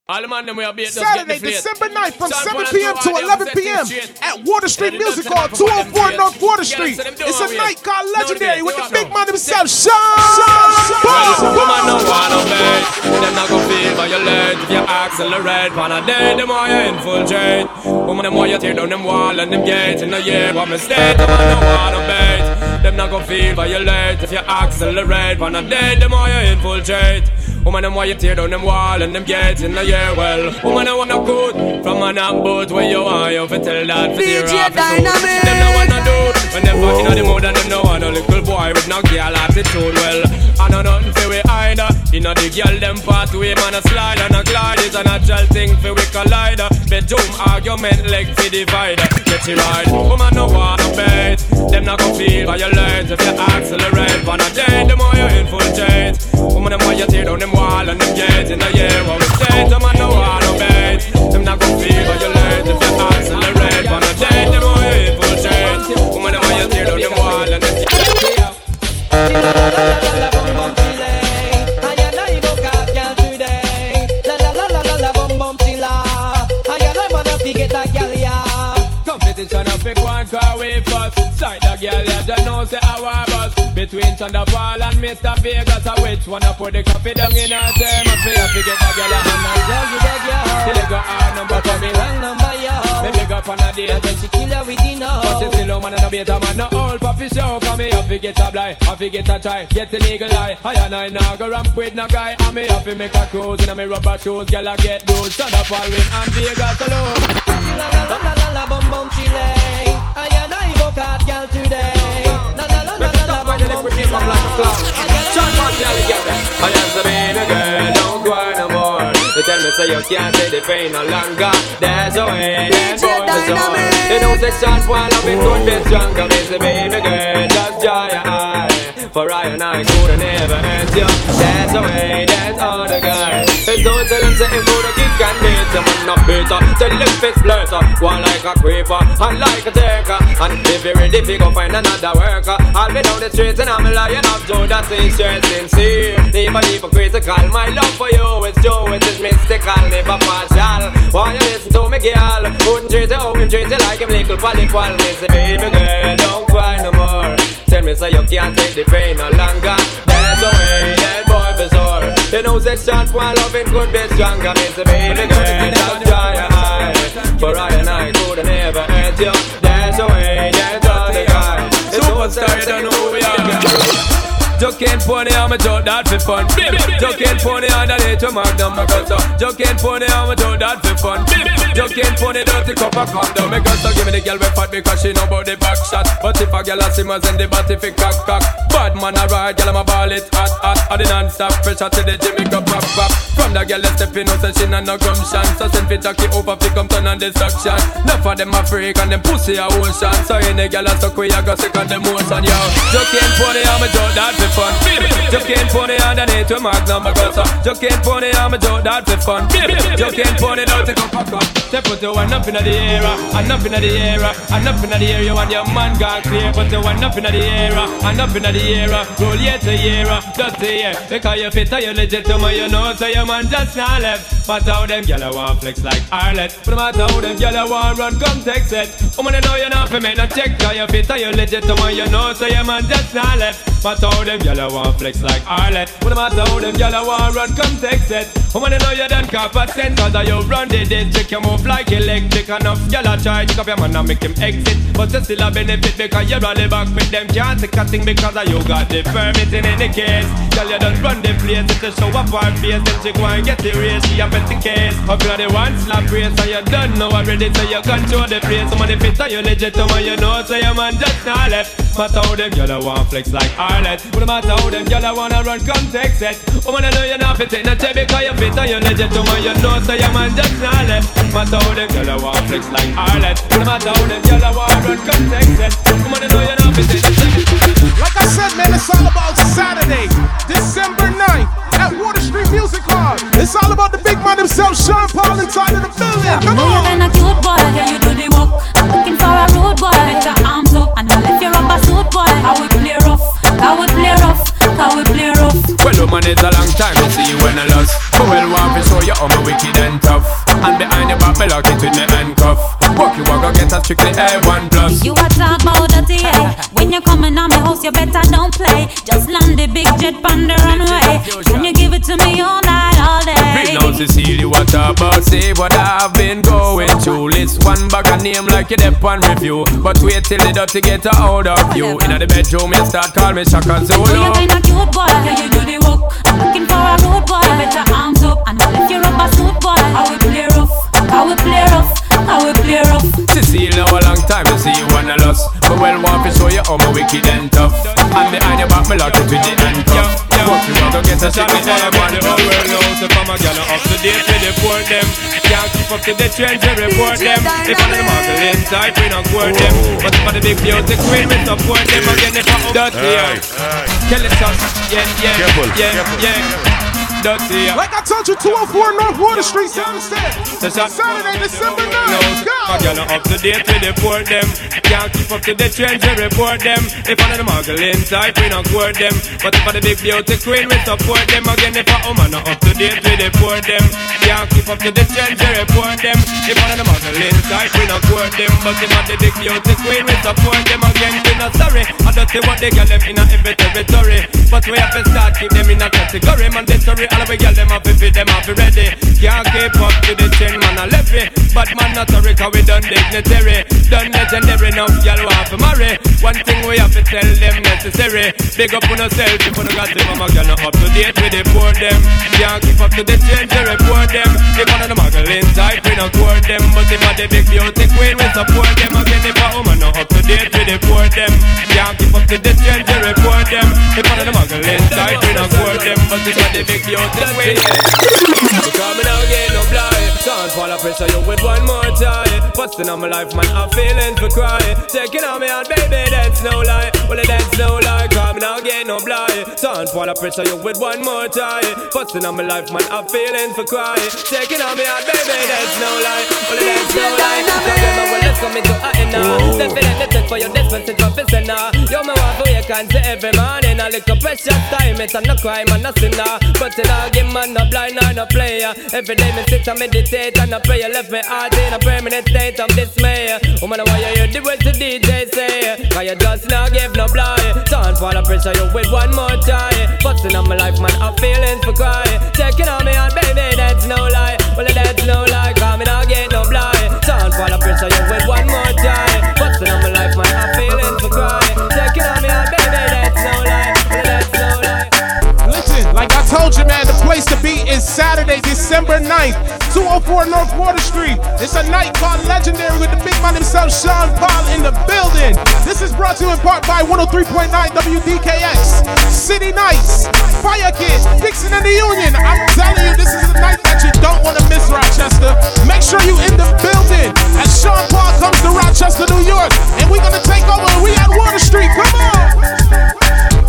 All the man them we are beat Saturday, December 9th from 7 p.m. to 11 p.m. at Water Street Music Hall, 204 North Water Street. It's a night called Legendary with the big man himself, Sean. Woman no wanna beg, them not gon' feel violate. If you accelerate, when I dead, them why you infiltrate. Woman them why you tear down them wall and them gates. In the year what mistake, them no wanna beg. Them not gon' feel violate. If you accelerate, when I dead, them why you infiltrate. Woman them why you tear down them wall and them gates. In the year well, woman I wanna good from an boat where you are. You fi tell that for the DJ Dynamic. Them no wanna do when them fucking on the mood and them no want a little boy with no girl attitude. Well, I know nothing for we either. You know the girl them pathway man a slide and a glide is a natural thing for we collide. Bedroom argument leg for divider. Get it right, woman no wanna bait. Them not gon' feel violate if you accelerate. When I date, the more you infiltrate. Woman them why you tear down them wall and them gates. In the year what we state, them no wanna bait. Them not gon' feel violate if you accelerate. When I date, the more you infiltrate. Woman them why you tear down them wall and them gates. Competition of pick one car way first. Sight the girl, you just know say our boss. Between Thunderball and Mr. Vegas, which one put the coffee down in her term? I feel get the girl and I love you, that girl. Till they got our number for me, wrong number, yo. Me big up on a day, and then she kill her with dinner. But she still a man and a beta man, no old puppy show. Come me up, get a blind, I get a try, get the legal eye. I and I now go ramp with no guy. And me up to make a cruise in a me rubber shoes, girl I get those. Thunderball win and Vegas alone. La la la la la bum bum chile. I and I go card girl today. La la la la la bum bum chile. Shut up, girl, get me. I am the baby girl, don't cry no more. They tell me say you can't take the pain no longer. There's a way, there's always a way. They don't say shots while I'm in good bit stronger. It's the baby girl, just dry your eye. For I and I could never hurt you. There's a way, there's other guys. They don't tell them say for the kick and beat them and not better. Tell them it's blurter, one like a creeper and like a taker. And if you're ready, if you go find another worker, I'll be down the streets and I'm a lion of Joe. That's sincere, never hypocritical. My love for you is true, it is mystical, never partial. Why you listen to me, girl? Wouldn't treat you, wouldn't treat you like a little polyqual. Me say, baby girl, don't cry no more. Tell me say you can't take the pain no longer. There's a way, that boy be sore. You know that shot while loving could be stronger. Me say, baby girl, don't dry your eye. For I and I could never hurt you. There's a way, there's other guy. It's so sorry, don't know who we are. Joking pony, I'm a joke that for fun. Joking pony, I'm a little magnum, my cousin. Joking pony, I'm a joke that for fun. Joking pony, dirty cup of condom. My cousin give me the girl with fat because she know about the back shot. But if a girl a simmers in the body fi cock. Bad man a ride, girl I'm a ball it hot. I the non-stop pressure to the gym, make up pop. From the girl that's stepping out, so she not no gumption. So send fit a key over, fi come turn on destruction. Enough of them a freak and them pussy a ocean. So any girl a suck we a go sick on the motion, yo. Joking pony, I'm a joke that for fun. Joking pony underneath your magnum, my cousin. Joking pony, I'm a joke that for fun. Joking pony, don't take up a cut. They put the one up in the air, and up in the air, and up in the air. You and your man got clear. Put the one up in the air, and up in the air. Roll year to year, just a year. Because you fit, you legitimate, you know. So your man just not left. But how them gyal want flex like Arlet. But no matter how them gyal want run, come text it. Woman, you know you not for me no check. Because you fit, you legitimate, you know. So your man just not left. But how them gyal want flex like Arlet. But no matter how them gyal want run, come text it. Woman, you know you done cop a cent. Cause you run the district, you move like electric. Enough gyal a try, pick up your man and make him exit. But you still a benefit because you rally back with them. Can't take a thing because you got the permit in any case. Gyal you done run the place, it's a show up our face. Then she go and get the race, she a bet the case. Up you the one slap race and you done know already. So you control the place. Some of the fit you legit, some of you know. So your man just not left. Matter how them gyal want flex like Arlet. But no matter how them gyal wanna run, come text it. Woman, I know you're not fit in a chair because you fit and you legit, some of you know. So your man just not left. Matter how them gyal want flex like Arlet. But no matter how them gyal wanna run, come text it. Woman, I know you're not fit in a chair. Like I said, man, it's all about Saturday, December 9th at Water Street Music Hall. It's all about the big man himself, Sean Paul, inside of the building. Come on. You're a cute boy, yeah, you do the work. I'm looking for a road boy, with your arms up. And I'll let you rub a suit boy. I will play rough, I will play rough, I will play rough. Well, woman, it's a long time to see you when I lost. But well, want to show you how my wicked wicked and tough. And behind your back, me lock it with me handcuff. Walk you walk, go get a strictly A1+. You a talk about dirty, eh? When you coming on my house, you better don't play. Just land the big jet on the runway. Can you give it to me all night, all day? Bring down Cecile, you what about? See what I've been going through. List one bag of name like you dep on review. But wait till the dirty get a hold of you. In the bedroom, you start call me Shaka Zulu. You kinda cute boy, can you do the work? I'm looking for a road boy. You better arms up and if you're up a suit boy. I will play rough, I will play rough, I will play rough. Cecile, now a long time to see you wanna loss. But well, want to show you how my wicked and tough. And behind your back, me lock it with the handcuff. Walk you out, go get a shot, me all about the whole world knows. If I'm a gal up to date, we deport them. Can't keep up to the trends, we report them. If I'm the muggle inside, we don't court them. But for the big music queen, we support them. Again, if I'm dirty, kill it, yeah. Dirty, like I told you, 204 North Water Street, Saturday, December 9th. My girl up to date, we deport them. Can't keep up to the trends, we report them. If I'm the muggle inside, we don't court them. But for the big beauty queen, we support them. Again, if a woman not up to date, we deport them. Can't keep up to the trends, we report them. If I'm the muggle inside, we don't court them. But if I'm the big beauty queen, we support them. Again, we not sorry. I don't see what they get them in a every territory. But we have to start keep them in a category. Mandatory, all of we get them up if them up ready. Can't keep up to the trend, man, I left it. But man, not sorry, cause we done dignitary. Done legendary, now y'all want to marry. One thing we have to tell them necessary. Big up on yourself, if you don't got them, I'm gonna up to date with report them. Can't keep up to the trend, we report them. If one of the muggle inside, we don't court them. But if I the big beauty queen, we support them. Again, if a woman not up to date, we report them. Can't keep up to the trend, we report them. If one of the muggle inside, we don't court them. But if I the big beauty queen, we coming out again, no blind. Can't fall a pressure you with one more time. Busting on my life, man, I'm feeling for crying. Taking on me out, baby, that's no lie. Well, that's no lie, coming out again, no blind. Can't fall a pressure you with one more time. Busting on my life, man, I'm feeling for crying. Taking on me out, baby, that's no lie. Well, that's no lie. Well, let's come into a now. Definitely take for your distance, professor now. You're my wife, who you can say every morning. A little precious time, it's not crime, and nothing now. But till I give man, no blind, no player. Every day me sit and meditate and I pray. Left me heart in a permanent state of dismay. Woman, why you hear the words the DJ say? Cause you just not give no blind. Don't fall a pressure you with one more try. Busting on my life, man, I'm feeling for cry. Taking on me out, baby, that's no lie. Well, that's no lie, cause me not get no blind. Don't fall a pressure you with one more try. Busting on my life, man, I'm feeling for cry. Taking on me out, baby, that's no lie. Well, that's no lie. Listen, like I told you, man, the place to be is Saturday, December 9th, 204 North Water Street. It's a night called Legendary with the big man himself, Sean Paul, in the building. This is brought to you in part by 103.9 WDKX, City Nights, Fire Kid, Dixon and the Union. I'm telling you, this is a night that you don't want to miss, Rochester. Make sure you in the building as Sean Paul comes to Rochester, New York. And we're going to take over. We at Water Street. Come on.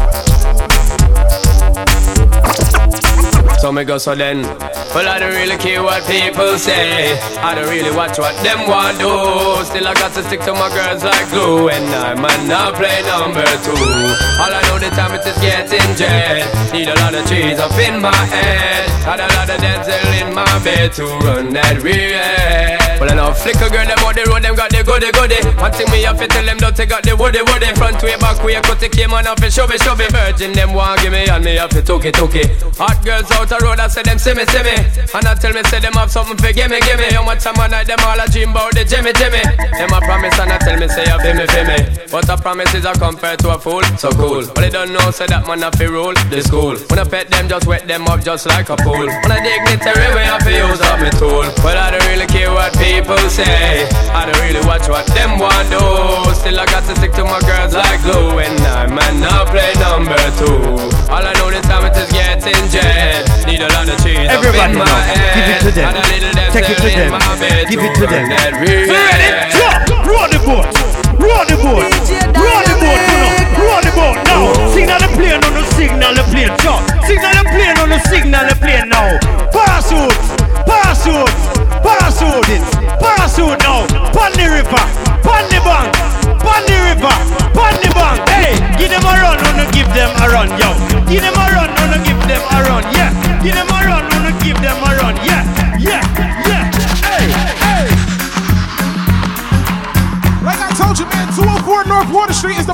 So me go so then. Well, I don't really care what people say. I don't really watch what them want do. Still I got to stick to my girls like glue. And I might not play number 2. All I know the time it is getting jet. Need a lot of trees up in my head. Got a lot of dental in my bed to run that real. Well, I know flicker girl, them on the road, them got the goody. One thing me have to tell them, don't they got the woody. Front way, back way, cut the came on off and show me. Virgin, them want give me and me have to took it. Hot girls out the road, I say them see me. And I tell me, say them have something for gimme. How much time I night, them all a dream about the Jimmy. Them a promise and I tell me, say you feel me. But a promise is a compared to a fool, so cool. But they don't know, say that man have to rule the school. When I pet them, just wet them up just like a pool. When I dignitary way, I have to use up my tool. But I don't really care what people say. I don't really watch what them want do. Still I got to stick to my girls like glue. And I might not play number 2. All I know this time it is getting jet. Need a lot of cheese up in my head. Give it to them. And a little Take it to them. Give it to them. Roll the boat. Roll the boat. Roll the boat. Roll the boat now. Signal the plane on the signal the plane. Signal the plane on the signal the plane now. Parachute. Parachute. Parachute it. Parachute now. Pon the river. Pon the bank. Pon the river. Pon the bank. Hey, give them a run. Wanna give them a run, yo. Give them a run. Wanna give them a run. Yeah. Give them a run. Wanna give them a run. Yeah. Yeah.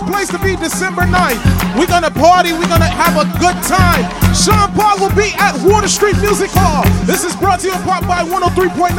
place to be December 9th. We're gonna party, we're gonna have a good time. Sean Paul will be at Water Street Music Hall. This is brought to you in part by 103.9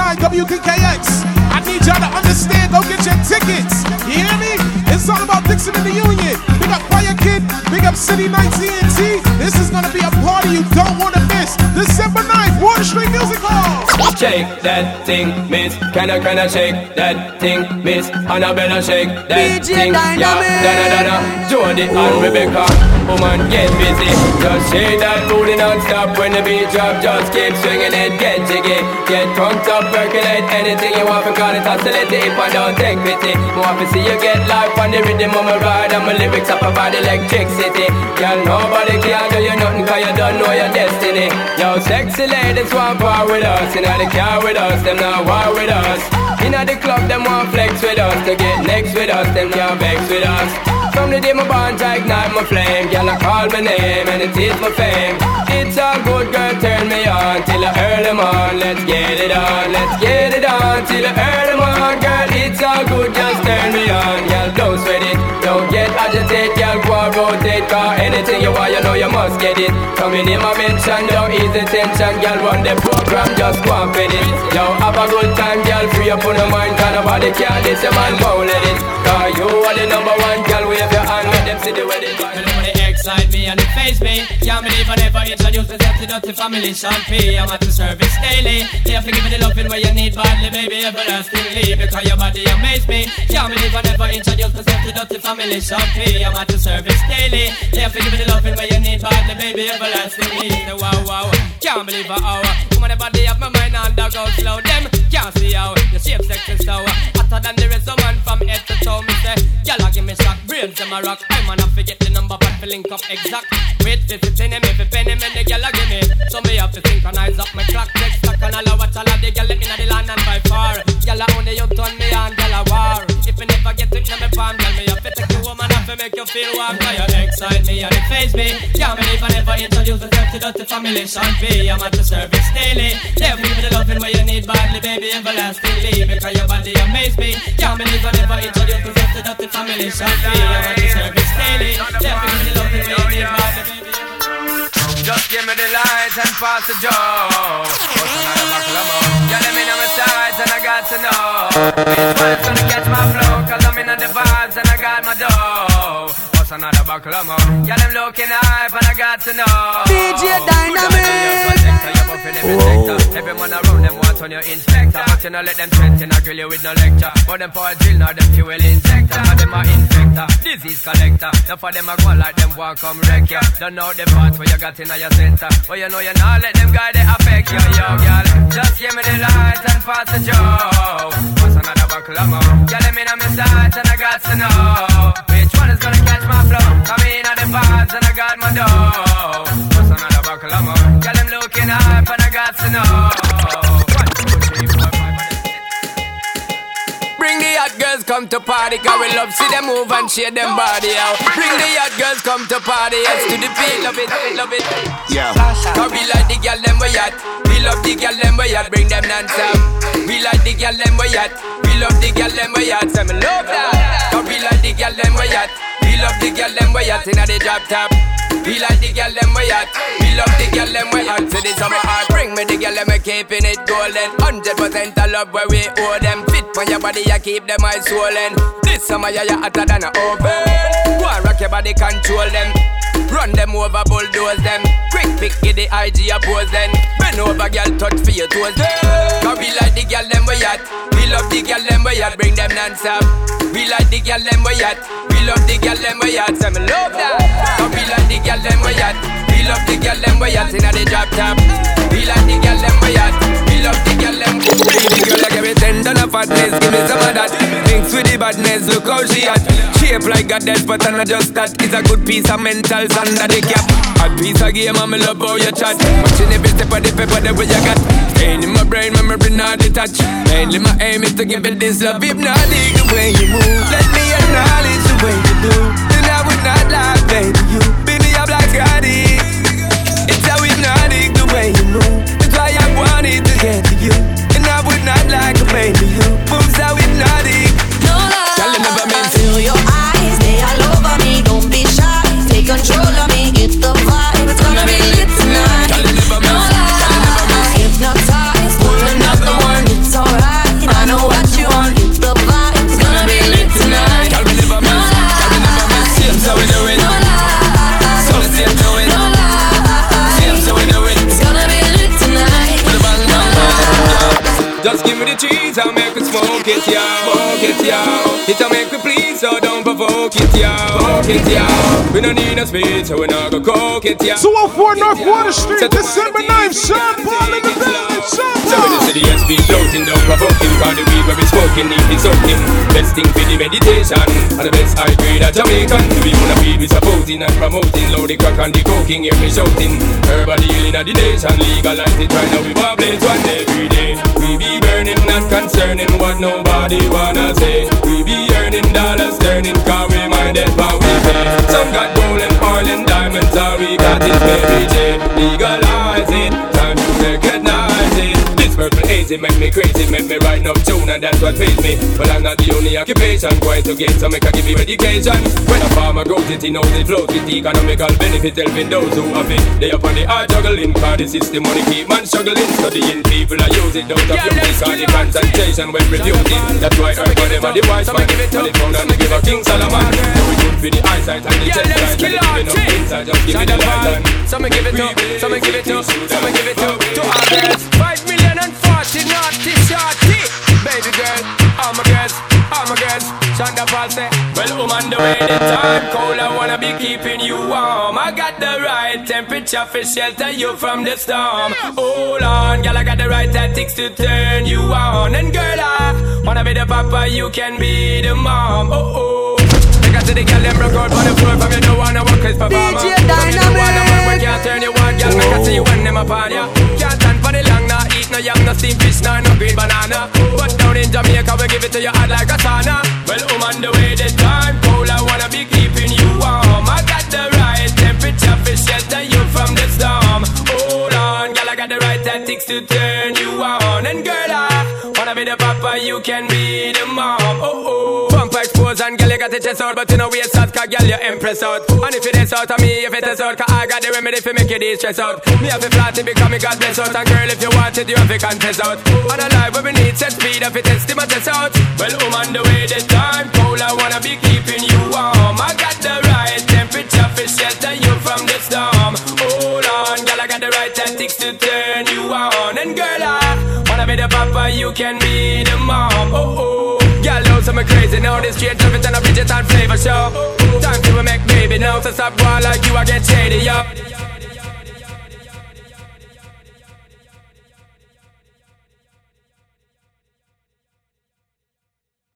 WDKX. I need y'all to understand, go get your tickets. You hear me? It's all about Dixon and the Union. Big up Fire Kid, big up City Nights TNT. This is gonna be a party you don't wanna miss. December 9th, Water Street Music Hall. Shake that thing, miss. Can I shake that thing, miss? Annabella shake that thing. Yeah, da. Jody and Rebecca, woman get busy. Just shake that booty non-stop when the beat drop. Just keep swinging it, get jiggy. Get pumped up, percolate anything you want. Because it's oscillating if I don't take pity. Want to see you get life on the rhythm of my ride. And my lyrics up about electricity. Girl, nobody can do you nothing cause you don't know your destiny. Yo, sexy ladies want part with us. Inna the car with us, them not war with us. Inna the club, them want flex with us. To get next with us, them can't vex with us. From the day my bond, I ignite my flame. Girl, I call my name and it is my fame. It's a good girl, turn me on till I earn them on. Let's get it on, let's get it on till I earn them on. Girl, it's all good, just turn me on. Girl, don't sweat it, don't get agitated. Girl, go and rotate, cause anything you want, you know you must get it. Coming in my mention, don't ease the tension. Girl, run the program, just go and fit it. Yo, have a good time, girl, free up on your mind. Cause nobody can this, your man won't let it. Cause you are the number one, girl, wave your hand, let them see the way they do. Excite me and it face me. Can't believe I never introduced myself to Dirty Family Sean P. I'm at the service daily. They have to give me the loving where you need badly, baby, everlastingly. Because your body amaze me. Can't believe I never introduced myself to Dirty Family Sean P. I'm at the service daily. They have to give me the loving where you need badly, baby, everlastingly. Wow. Can't believe how woman the body of my mind and dog out slow. Them can't see how the shape sex is so hotter than the rest of man from head to toe. Me say, y'all give me shock, brains in my rock. I'm gonna forget the number but feeling up exact. Wait, this is in him, if you penny me, the gyal give me. So me have to synchronize up my clock, text, stock, and all of what all of the gyal let me know the land and by far. Gyal only you turn me on, gyal war. If you never get it, me palm, gyal me have to take you home and have to make you feel warm. Cause you excite me and it face me. Can't believe I never introduce myself to Dirty Family Sean P. I'm at the service daily. They'll give me the loving where you need badly, baby, everlastingly. Because your body amaze me. Can't believe I never introduce myself to Dirty Family Sean P. I'm at the service daily. They'll give me the loving where you need badly, baby. Just give me the lights and pass the joe. What's another buckle of more? Yeah, them in on my sides and I got to know which one's gonna catch my flow. Cause I'm in on the vibes and I got my dough. What's another buckle of more? Yeah, them looking hype and I got to know DJ Dynamic. Everyone around them wants on your inspector, but you know let them threaten, I grill you with no lecture. But them for a drill, now them fuel injector. And them are infector, disease collector. Now for them I go like them walk come wreck ya. Don't know the parts where you got in your center, but you know you not let them guy they affect you. Yo, girl, just give me the light and pass the joe. What's another buckle of more? Girl, them in on my sides and I got to know which one is gonna catch my flow. Come in on the vibes and I got my dough. What's another buckle of more? Girl, them looking hype and I got to know. 1, 2, 3, 4, 5. Bring the hot girls come to party, cause we love see them move and shake them body out. Bring the hot girls come to party, yes to the beat, love it. Yeah. Cause we like the girl them we at, we love the girl them we at, bring them non-stop. We like the girl them we at, we love the girl them we at, say me love that. Cause we like the girl them we at, we love the girl them we at inna the drop top. We like the girl them we at, we love the girl them we at. So this summer heart, bring me the girl them we keeping it golden. 100% of love where we owe them. Fit on your body, you keep them eyes swollen. This summer you hotter than a oven. Go and rock your body, control them. Run them over, bulldoze them. Quick pick, get the IG oppose them. Bend over, girl, touch for your toes them. Cause we like the girl them we at, we love the girl them we at, bring them non-stop. We like the girl them we at, we love the girl them we at, say me love that. Cause we like the girl them we at, we love the girl them we at inna the drop top. We like the girl them we at, we love the girl them. Baby girl, like every tender of fatness, give me some of that. Mix with the badness, look how she at. Shape like a death, but not just that. It's a good piece of mentals under the cap. A piece of game, and me love how you chat. Watching every step of the paper that way you got. Staying in my brain, memory not detached. Mainly my aim is to give it this love. Hypnotic the way you move, let me acknowledge the way you do. Then I would not lie, baby, you beat me up like Scotty. It's how hypnotic the way you move. That's why I wanted to get to you. And I would not like a baby, you. Boom, so hypnotic. No lie, I feel your eyes, they all over me. Just give me the cheese, I'll make it smoke it, yo. Smoke it, yo. It'll make me please, so don't provoke it, yo. Smoke it, yo. We don't need no speed, so we not go coke it, yo. 204 North Water Street, December 9th, Sean Paul in the building, Sean So when you Paul. see the SP floating, don't provoke him, cause the weed where we smoking, need it soaking. Best thing for the meditation, and the best high grade at Jamaican. We wanna feed, we supporting and promoting, load the crack and the coking, hear me shouting. Herbal healing of the nation, legalize it right now, we want blaze one every day. We be burning, not concerning what nobody wanna say. We be earning dollars, turning, cause we minded how we pay. Some got gold and oil and diamonds, all we got is Mary J. Legalize it, time to recognize it. This purple hazy make me crazy, make me write up tune, and that's what pays me. But I'm not the only occupation, going to get some, make I give you education. When a farmer grows it, he knows it flows with economical benefit, helping those who have it. They up on the hard juggling, cause the system money keep man struggling. Studying people I use it, don't abuse it, cause the concentration when refusing. That's why I for them are the wise man. So they found and they give a King Solomon. So we good for the eyesight and the chest sight, and they giving up inside, just give me the light. Some give it to, some give it to, some give it to our girls. 5 million and 40 naughty shorty. Baby girl, all my girls, all my girls. Shonda Paul say, well, on the way the time cold, I wanna be keeping you warm. I got the right temperature for shelter you from the storm. Hold on, girl, I got the right tactics to turn you on. And girl, I wanna be the papa, you can be the mom. Oh. To the girl, them broke out on the floor. From you don't wanna work as performer. DJ From you don't wanna work, we Dynamic. can't turn you on. Girl, make I see you when them upon ya. Can't stand for the long, nah. Eat no yam, no steamed fish, nah, no green banana. But down in Jamaica, we give it to you hot like a sauna. Well, on the way the time cold, I wanna be keeping you warm. I got the right temperature for shelter you from the storm. Hold on, girl, I got the right tactics to turn you on. And girl, I wanna be the papa, you can be the mom. Oh. Bumper expose and girl, you got the chest out, but you know waist out, cause girl, you impress out. And if it is out of me, if it is out, cause I got the remedy for make you de-stress out. Me have a flat it because me God bless out. And girl, if you want it, you have to confess out. And a life where we need set speed, if it is, my test out. Well, on the way the time cold, I wanna be keeping you warm. I got the right temperature for shelter you from the storm. Hold on, girl, I got the right tactics to turn you on. And girl, I wanna be the papa, you can be the mom. Oh. Girl, know some crazy now. This straight love it and a Bridget and flavor show. Time to make baby now. So stop going like you, I get shady, yo.